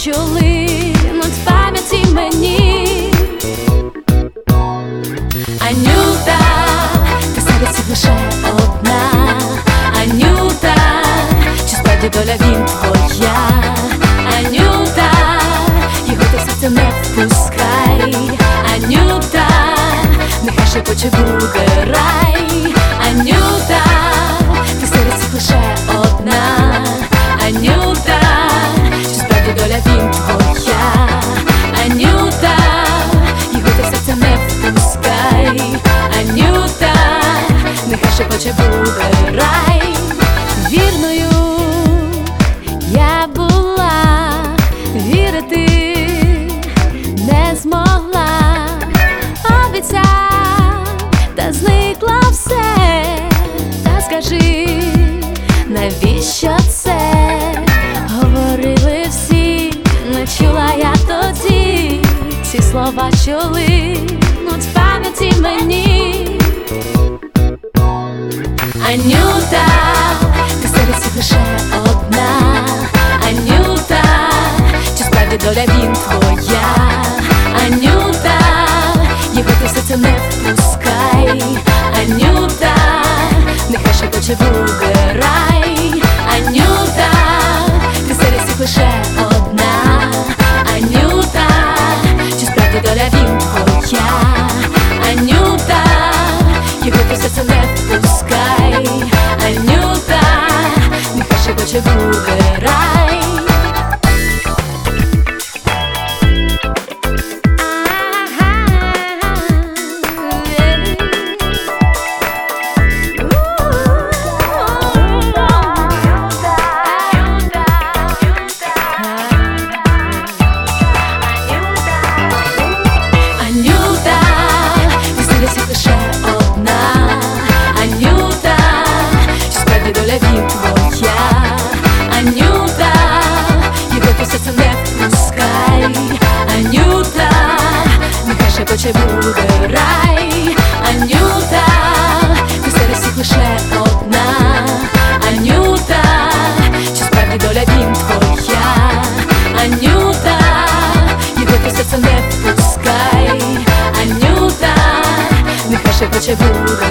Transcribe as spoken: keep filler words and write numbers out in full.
що линуть в пам'яті мені. Анюта, ти серед всіх лише одна. Анюта, чи справді доля він твоя? Анюта, його ти в серце не впускай. Анюта, нехай шепоче буде рай. Анюта, ти серед всіх лише одна. Анюта, чи справді доля він твоя? Анюта, його ти в серце не впускай. Анюта, нехай шепоче буде рай. Вірною я була, вірити не змогла. Обіцяв, та зникло все. Та скажи, навіщо це? Говорили всі, не чула я тоді ці слова, що линуть в пам'яті мені. Анюта, ти серед всіх лише одна. Анюта, чи справді доля він твоя? Анюта, його ти в серце не впускай. Анюта, нехай шепоче буде рай. Анюта, ти серед всіх лише одна. Анюта, чи справді доля він твоя? Анюта, його ти в серце не впускай. Анюта, нехай шепоче буде рай. Анюта, його ти в серце не впускай. Анюта, нехай шепоче буде рай. Анюта, ти серед всіх лише одна. Анюта, чи справді доля він твоя? Анюта, його ти в серце не впускай. Анюта, нехай шепоче буде